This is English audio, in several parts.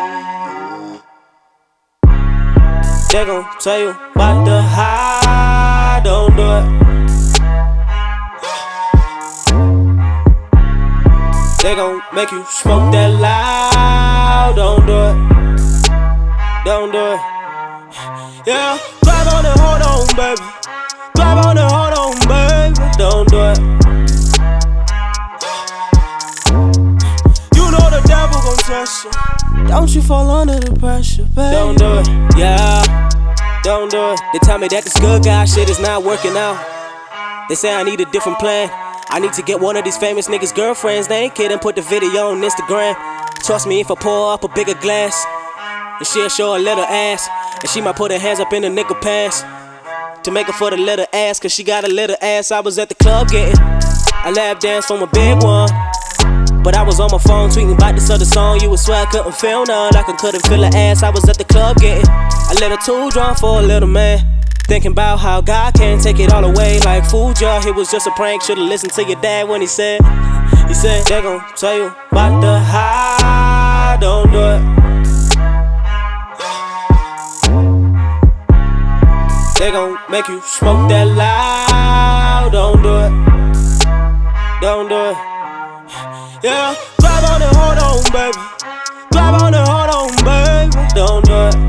They gon' tell you about the high, don't do it. They gon' make you smoke that loud, don't do it. Don't do it. Yeah, drive on and hold on, baby. Drive on and hold on, baby. Don't do it. You know the devil gon' test you. Don't you fall under the pressure, baby. Don't do it, yeah. Don't do it. They tell me that this good guy shit is not working out. They say I need a different plan. I need to get one of these famous niggas' girlfriends. They ain't kidding, put the video on Instagram. Trust me, if I pour up a bigger glass, and she'll show a little ass, and she might put her hands up in the nigga pants to make her for the little ass, cause she got a little ass. I was at the club getting a lap dance from a big one, but I was on my phone tweeting about this other song. You would swear I couldn't feel none, like I couldn't feel her ass. I was at the club getting a little too drunk for a little man, thinking about how God can't take it all away like food jar. It was just a prank, should've listened to your dad when he said they gon' tell you about the high, don't do it. They gon' make you smoke that loud, don't do it. Don't do it. Yeah, drive on and hold on, baby. Drive on and hold on, baby. Don't do it.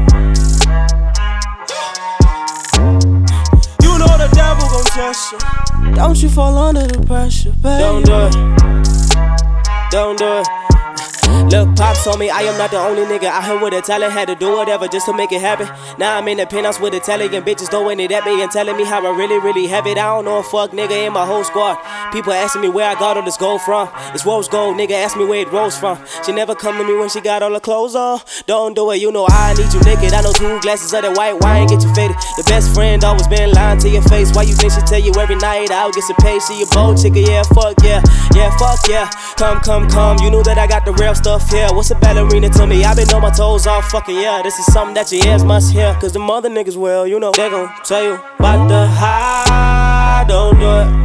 You know the devil gon' test you. Don't you fall under the pressure, baby. Don't do it. Don't do it. Look, Pops told me I am not the only nigga out here with a talent. Had to do whatever just to make it happen. Now I'm in the penthouse with Italian bitches throwing it at me and telling me how I really have it. I don't know a fuck nigga in my whole squad. People asking me where I got all this gold from. It's rose gold, nigga ask me where it rose from. She never come to me when she got all her clothes on. Don't do it, you know I need you naked. I know 2 glasses of that white wine get you faded. Your best friend always been lying to your face. Why you think she tell you every night I'll get some pay? She a bold chicken, yeah, fuck yeah. Yeah, fuck yeah. Come. You know that I got the real stuff here. What's a ballerina to me? I've been on my toes all fucking yeah. This is something that your ears must hear, cause the mother niggas, well, you know, they gon' tell you about the high, don't do it.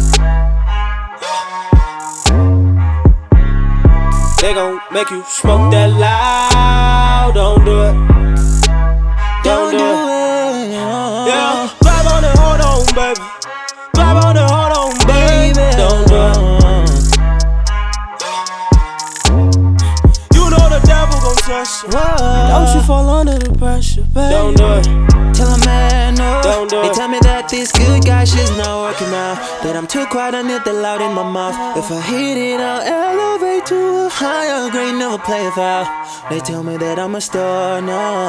They gon' make you smoke that loud, don't do it. Don't do it. Yeah, drive on and hold on, baby. Drive on and hold on, baby. Don't do it. Don't you fall under the pressure, baby. Don't do it. Tell a man no. Don't do it. They tell me that this good guy shit's not working out, that I'm too quiet and hit the loud in my mouth. If I hit it, I'll elevate to a higher grade, never play it foul. They tell me that I'm a star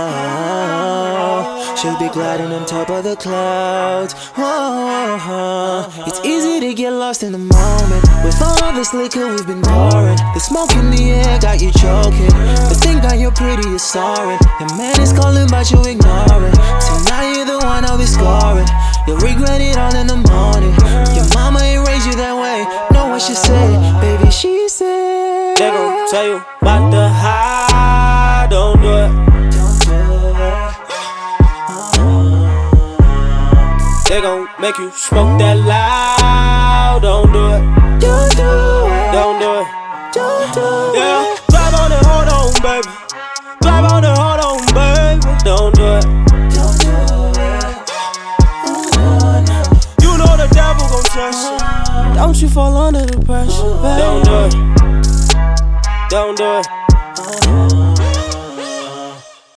now, should be gliding on top of the clouds. It's easy to get lost in the moment with all this liquor we've been pouring. The smoke in the air got you choking. The thing that you're pretty is soaring. Your man is calling but you ignore it. So now you're the one I'll be scoring. You'll regret it all in the morning. Your mama ain't raised you that way. Know what she said, baby, she said they gon' tell you about the high, don't do it. They gon' make you smoke that loud, don't do it. Don't do it. Don't do it. Don't do it. Yeah, drive on and hold on, baby. Drive on and hold on, baby. Don't do it. Don't do it. You know the devil gon' test you. Don't you fall under the pressure, baby. Don't do it. Don't do it.